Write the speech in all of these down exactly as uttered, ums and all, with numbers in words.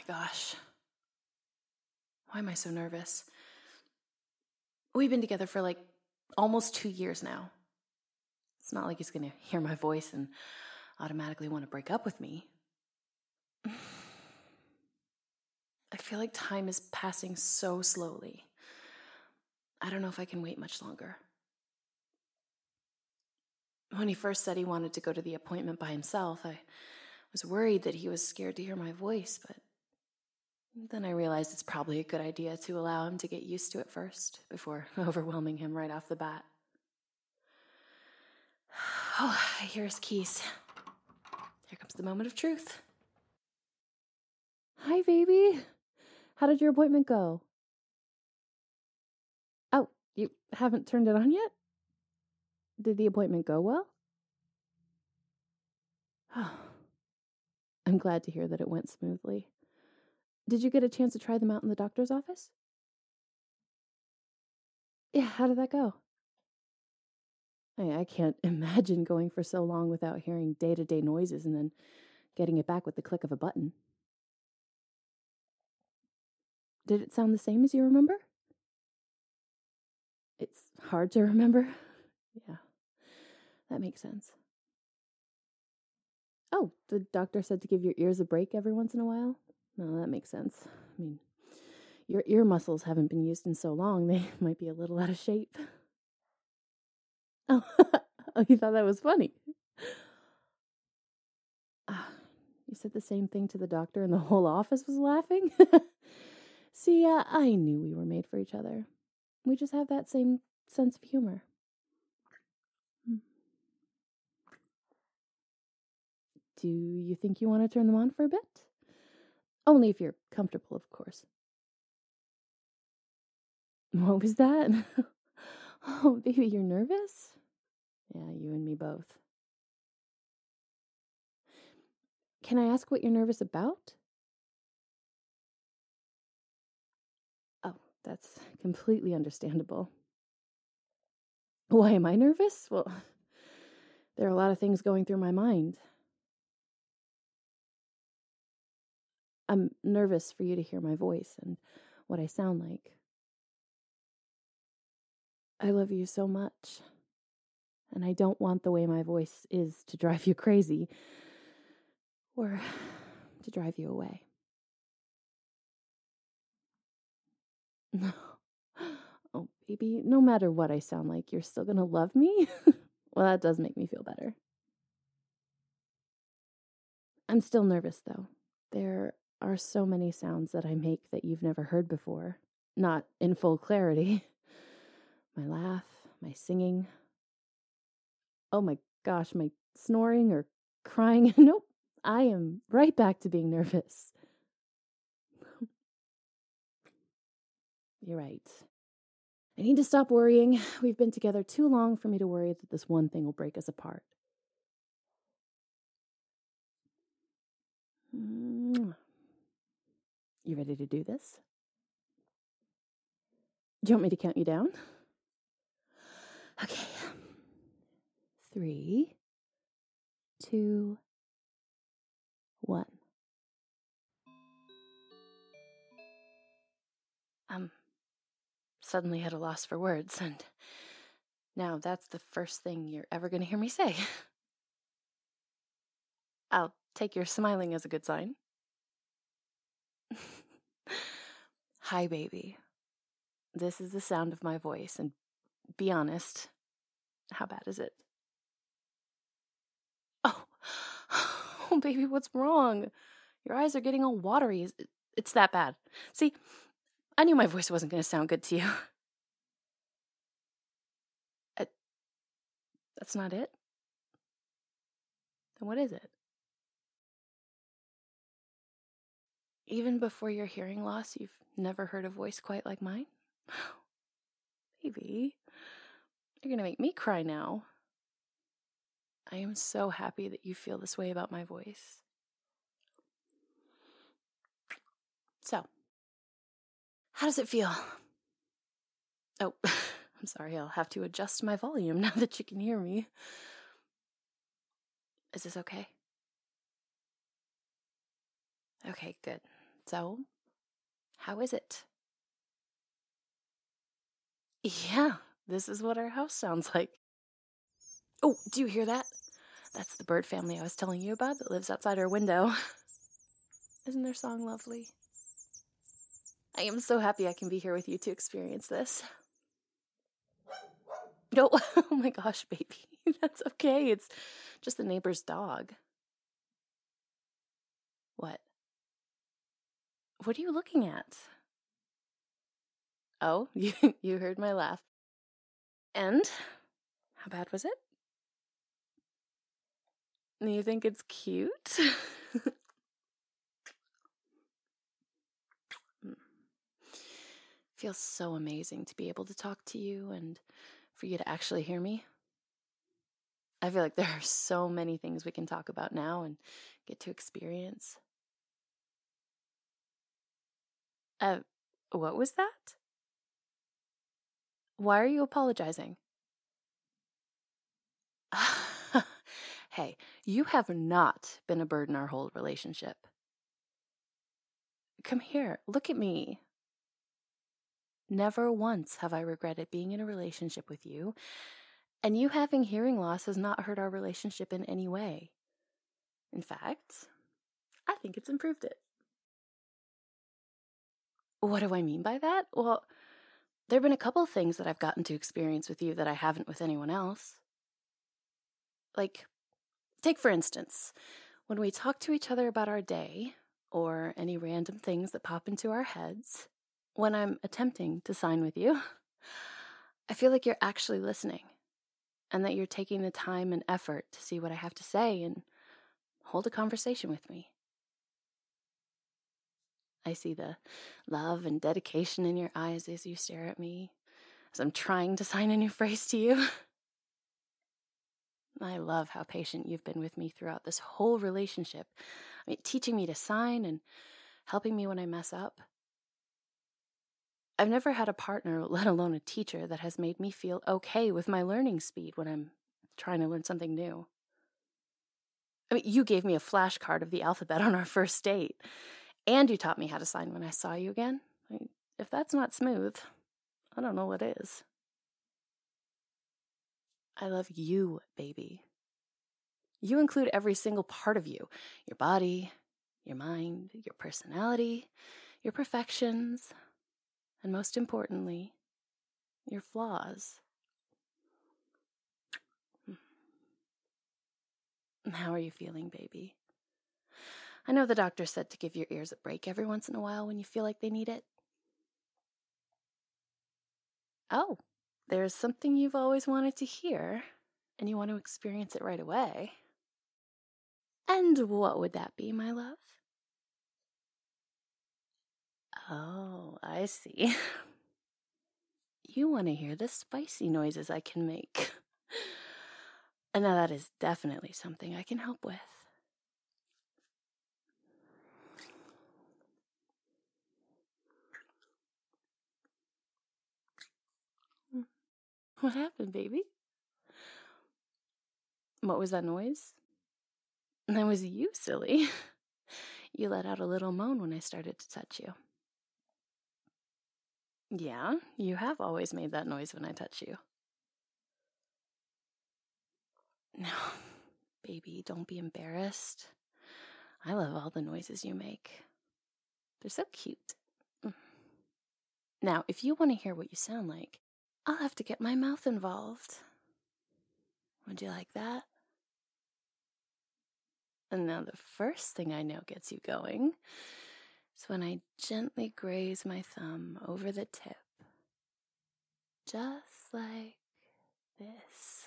my gosh. Why am I so nervous? We've been together for like almost two years now. It's not like he's going to hear my voice and automatically want to break up with me. I feel like time is passing so slowly. I don't know if I can wait much longer. When he first said he wanted to go to the appointment by himself, I was worried that he was scared to hear my voice, but then I realized it's probably a good idea to allow him to get used to it first before overwhelming him right off the bat. Oh, I hear his keys. Here comes the moment of truth. Hi, baby. How did your appointment go? Oh, you haven't turned it on yet? Did the appointment go well? Oh, I'm glad to hear that it went smoothly. Did you get a chance to try them out in the doctor's office? Yeah, how did that go? I, I can't imagine going for so long without hearing day-to-day noises and then getting it back with the click of a button. Did it sound the same as you remember? It's hard to remember. Yeah, that makes sense. Oh, the doctor said to give your ears a break every once in a while? No, that makes sense. I mean, your ear muscles haven't been used in so long, they might be a little out of shape. Oh, oh you thought that was funny? Ah, you said the same thing to the doctor and the whole office was laughing? See, uh, I knew we were made for each other. We just have that same sense of humor. Do you think you want to turn them on for a bit? Only if you're comfortable, of course. What was that? Oh, baby, you're nervous? Yeah, you and me both. Can I ask what you're nervous about? Oh, that's completely understandable. Why am I nervous? Well, there are a lot of things going through my mind. I'm nervous for you to hear my voice and what I sound like. I love you so much, and I don't want the way my voice is to drive you crazy or to drive you away. No. Oh, baby, no matter what I sound like, you're still gonna love me? Well, that does make me feel better. I'm still nervous, though. There are so many sounds that I make that you've never heard before. Not in full clarity. My laugh, my singing. Oh my gosh, my snoring or crying. Nope, I am right back to being nervous. You're right. I need to stop worrying. We've been together too long for me to worry that this one thing will break us apart. You ready to do this? Do you want me to count you down? Okay. Three, two, one. I'm suddenly at a loss for words, and now that's the first thing you're ever going to hear me say. I'll take your smiling as a good sign. Hi, baby. This is the sound of my voice, and be honest, how bad is it? Oh, oh, baby, what's wrong? Your eyes are getting all watery. It's that bad. See, I knew my voice wasn't going to sound good to you. I, that's not it? Then what is it? Even before your hearing loss, you've never heard a voice quite like mine? Baby, you're going to make me cry now. I am so happy that you feel this way about my voice. So, how does it feel? Oh, I'm sorry, I'll have to adjust my volume now that you can hear me. Is this okay? Okay, good. So, how is it? Yeah, this is what our house sounds like. Oh, do you hear that? That's the bird family I was telling you about that lives outside our window. Isn't their song lovely? I am so happy I can be here with you to experience this. No, oh my gosh, baby. That's okay. It's just the neighbor's dog. What? What are you looking at? Oh, you, you heard my laugh. And how bad was it? You think it's cute? Feels so amazing to be able to talk to you and for you to actually hear me. I feel like there are so many things we can talk about now and get to experience. Uh, what was that? Why are you apologizing? Hey, you have not been a burden our whole relationship. Come here, look at me. Never once have I regretted being in a relationship with you, and you having hearing loss has not hurt our relationship in any way. In fact, I think it's improved it. What do I mean by that? Well, there have been a couple things that I've gotten to experience with you that I haven't with anyone else. Like, take for instance, when we talk to each other about our day, or any random things that pop into our heads, when I'm attempting to sign with you, I feel like you're actually listening, and that you're taking the time and effort to see what I have to say and hold a conversation with me. I see the love and dedication in your eyes as you stare at me, as I'm trying to sign a new phrase to you. I love how patient you've been with me throughout this whole relationship. I mean, teaching me to sign and helping me when I mess up. I've never had a partner, let alone a teacher, that has made me feel okay with my learning speed when I'm trying to learn something new. I mean, you gave me a flashcard of the alphabet on our first date, and you taught me how to sign when I saw you again. I mean, if that's not smooth, I don't know what is. I love you, baby. You include every single part of you. Your body, your mind, your personality, your perfections, and most importantly, your flaws. How are you feeling, baby? I know the doctor said to give your ears a break every once in a while when you feel like they need it. Oh, there's something you've always wanted to hear, and you want to experience it right away. And what would that be, my love? Oh, I see. You want to hear the spicy noises I can make. And now that is definitely something I can help with. What happened, baby? What was that noise? That was you, silly. You let out a little moan when I started to touch you. Yeah, you have always made that noise when I touch you. No, baby, don't be embarrassed. I love all the noises you make. They're so cute. Now, if you want to hear what you sound like, I'll have to get my mouth involved. Would you like that? And now the first thing I know gets you going is when I gently graze my thumb over the tip. Just like this.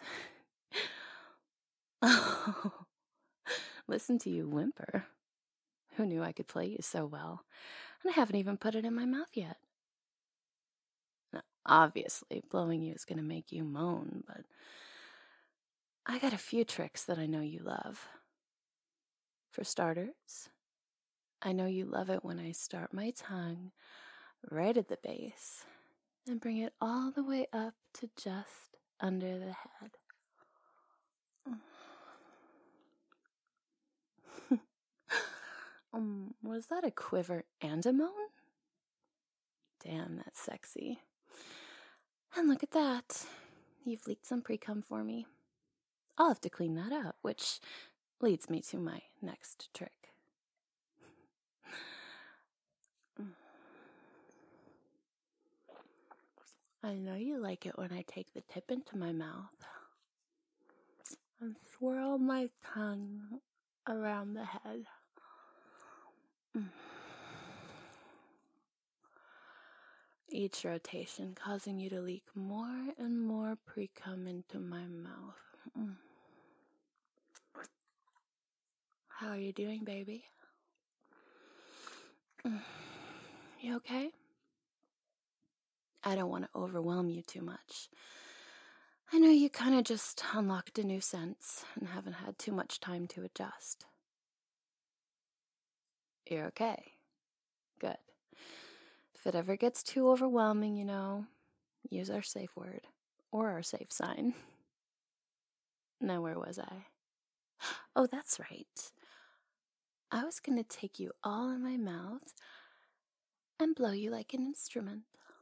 Oh, listen to you whimper. Who knew I could play you so well? And I haven't even put it in my mouth yet. Now, obviously, blowing you is going to make you moan, but I got a few tricks that I know you love. For starters, I know you love it when I start my tongue right at the base and bring it all the way up to just under the head. Um, was that a quiver and a moan? Damn, that's sexy. And look at that. You've leaked some pre-cum for me. I'll have to clean that up, which leads me to my next trick. I know you like it when I take the tip into my mouth and swirl my tongue around the head. Each rotation causing you to leak more and more pre-cum into my mouth. How are you doing, baby? You okay? I don't want to overwhelm you too much. I know you kind of just unlocked a new sense and haven't had too much time to adjust. You're okay. Good. If it ever gets too overwhelming, you know, use our safe word or our safe sign. Now, where was I? Oh, that's right. I was going to take you all in my mouth and blow you like an instrument.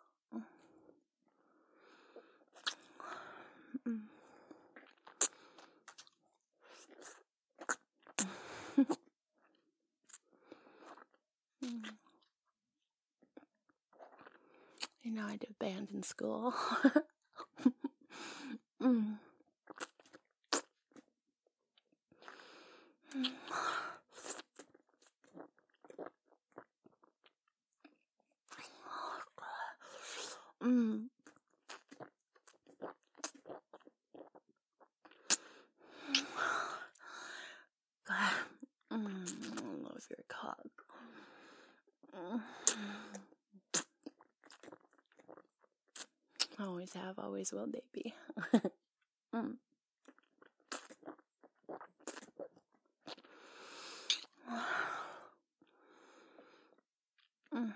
You know, I did band in school. mm. Mm. God. Mm. I love your cock. Mm. Always have, always will, baby. mm. Mm.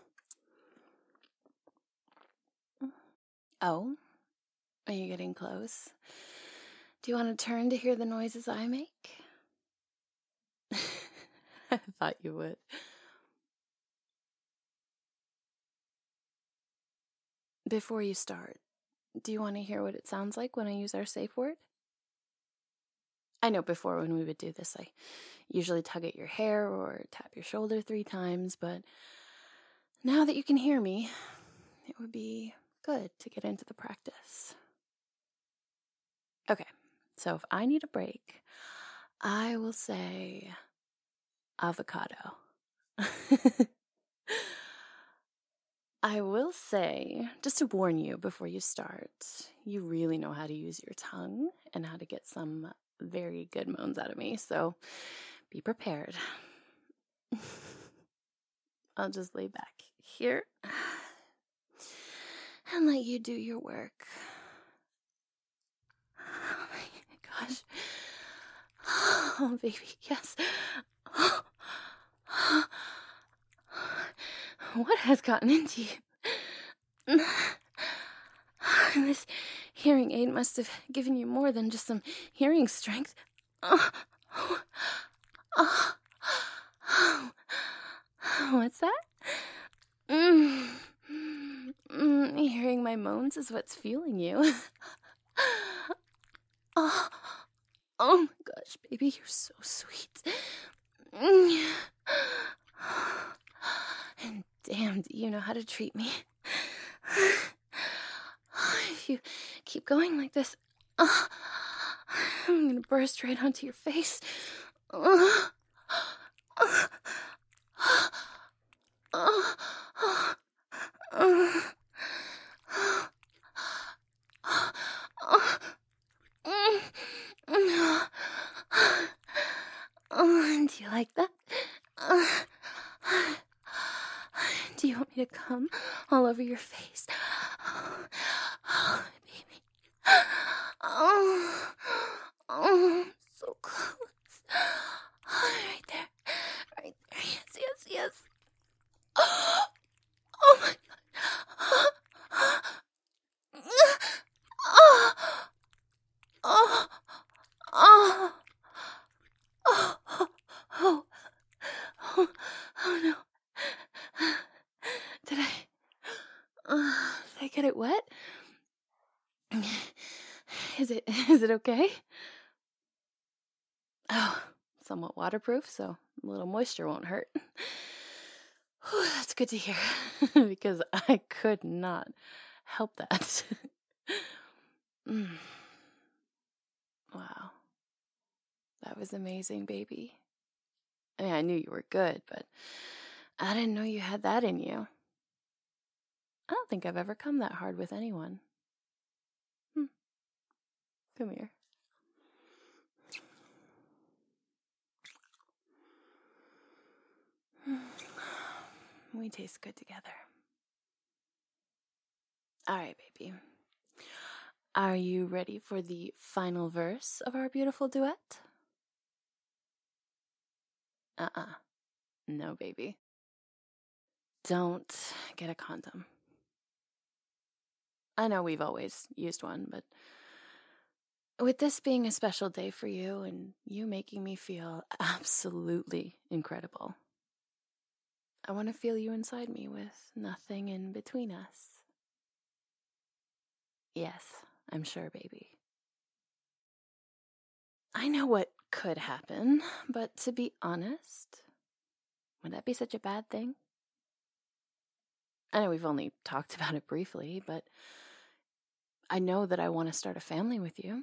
Oh, are you getting close? Do you want to turn to hear the noises I make? I thought you would. Before you start, do you want to hear what it sounds like when I use our safe word? I know before when we would do this, I usually tug at your hair or tap your shoulder three times, but now that you can hear me, it would be good to get into the practice. Okay, so if I need a break, I will say avocado. I will say, just to warn you before you start, you really know how to use your tongue and how to get some very good moans out of me, so be prepared. I'll just lay back here and let you do your work. Oh my gosh. Oh, baby, yes. What has gotten into you? This hearing aid must have given you more than just some hearing strength. Oh, oh, oh, oh. What's that? Mm. Mm, hearing my moans is what's fueling you. Oh, oh my gosh, baby, you're so sweet. And damn, do you know how to treat me? If you keep going like this, uh, I'm gonna burst right onto your face. Uh, uh, uh, uh, do you like that? Do you want me to come all over your face? Oh, baby. Oh, oh, so close. Oh, right there. Right there. Yes, yes, yes. Oh, oh my God. Oh, oh, oh, oh, oh, Oh, oh no. Did I, uh, did I get it wet? Is it, is it okay? Oh, somewhat waterproof, so a little moisture won't hurt. Whew, that's good to hear, because I could not help that. mm. Wow. That was amazing, baby. I mean, I knew you were good, but I didn't know you had that in you. I don't think I've ever come that hard with anyone. Hmm. Come here. We taste good together. All right, baby. Are you ready for the final verse of our beautiful duet? Uh-uh. No, baby. Don't get a condom. I know we've always used one, but with this being a special day for you and you making me feel absolutely incredible, I want to feel you inside me with nothing in between us. Yes, I'm sure, baby. I know what could happen, but to be honest, would that be such a bad thing? I know we've only talked about it briefly, but I know that I want to start a family with you.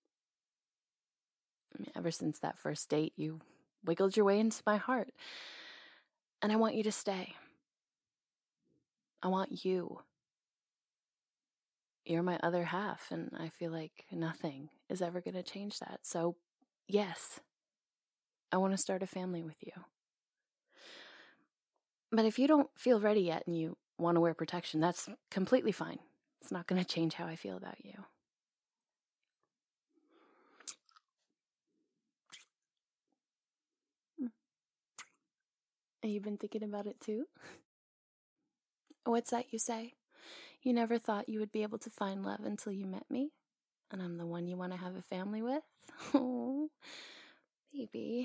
I mean, ever since that first date, you wiggled your way into my heart. And I want you to stay. I want you. You're my other half, and I feel like nothing is ever going to change that. So, yes, I want to start a family with you. But if you don't feel ready yet and you want to wear protection, that's completely fine. It's not going to change how I feel about you. You've been thinking about it too? What's that you say? You never thought you would be able to find love until you met me? And I'm the one you want to have a family with? Oh, baby.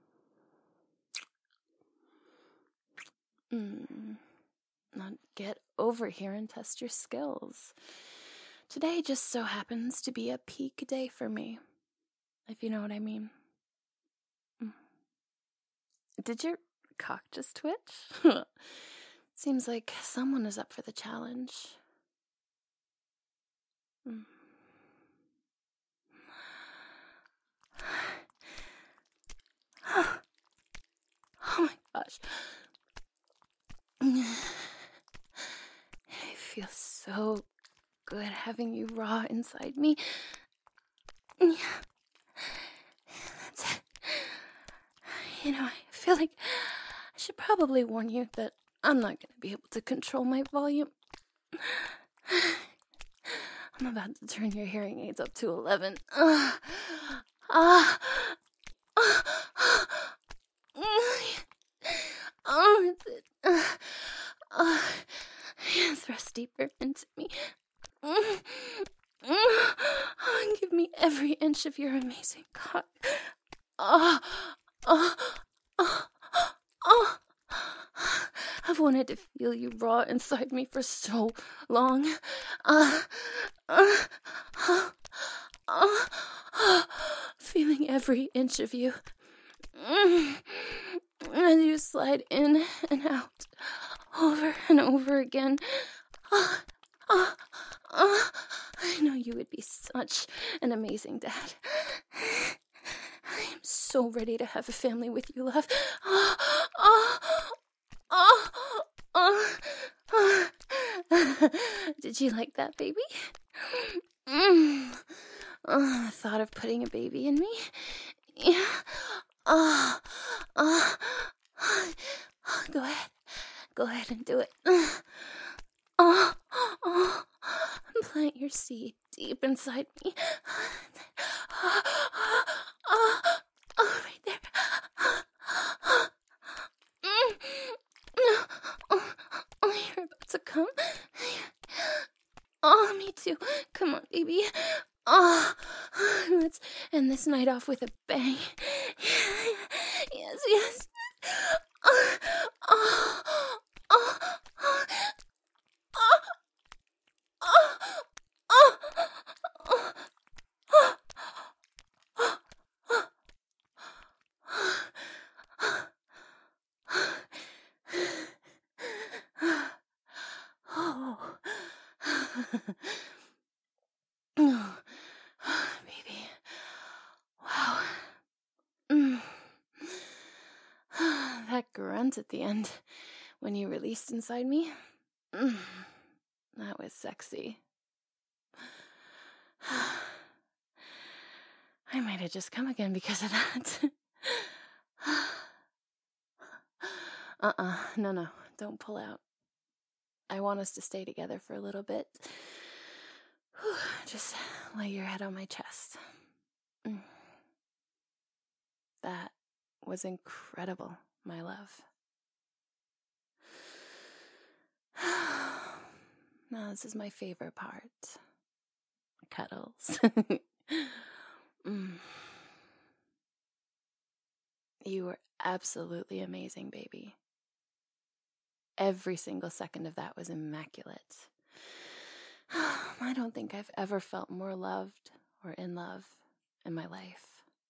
Mm. Now get over here and test your skills. Today just so happens to be a peak day for me, if you know what I mean. Mm. Did your cock just twitch? Seems like someone is up for the challenge. Mm. Oh my gosh. It feels so good having you raw inside me. Yeah. That's it. You know, I feel like I should probably warn you that I'm not going to be able to control my volume. I'm about to turn your hearing aids up to eleven. Uh, uh, uh, oh, that's it. Uh, uh, yeah, thrust deeper into me. Uh, uh, give me every inch of your amazing cock. Uh, uh, uh, uh, I've wanted to feel you raw inside me for so long. Uh, uh, uh, uh, uh, feeling every inch of you. As you slide in and out, over and over again. Uh, uh, uh, I know you would be such an amazing dad. I am so ready to have a family with you, love. Uh, uh, uh, uh, uh. Did you like that, baby? Mm. Uh, thought of putting a baby in me? Yeah. Uh, uh, uh, go ahead. Go ahead and do it. Uh, uh, uh, plant your seed deep inside me. Uh, uh, uh, uh, right there. Uh, uh, uh, you're about to come. Oh, me too. Come on, baby. Oh, let's end this night off with a bang. Yes, yes. Oh, baby. Wow. Mm. That grunt at the end when you released inside me. Mm. That was sexy. I might have just come again because of that. uh-uh. No, no. Don't pull out. I want us to stay together for a little bit. Just lay your head on my chest. Mm. That was incredible, my love. Now, this is my favorite part. Cuddles. mm. You were absolutely amazing, baby. Every single second of that was immaculate. I don't think I've ever felt more loved or in love in my life.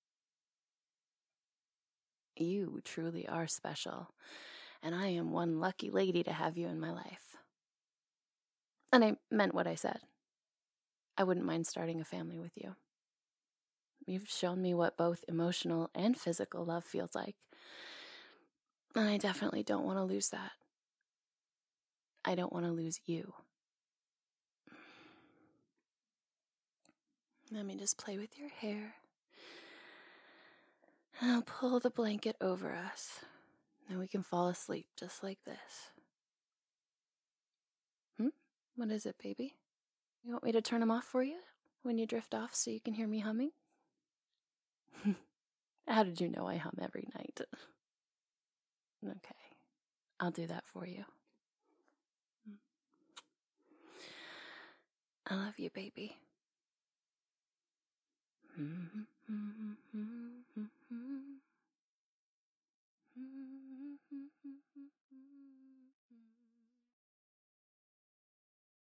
You truly are special, and I am one lucky lady to have you in my life. And I meant what I said. I wouldn't mind starting a family with you. You've shown me what both emotional and physical love feels like, and I definitely don't want to lose that. I don't want to lose you. Let me just play with your hair. And I'll pull the blanket over us. Then we can fall asleep just like this. Hmm? What is it, baby? You want me to turn them off for you when you drift off so you can hear me humming? How did you know I hum every night? Okay, I'll do that for you. I love you, baby. Mm-hmm. Mm-hmm.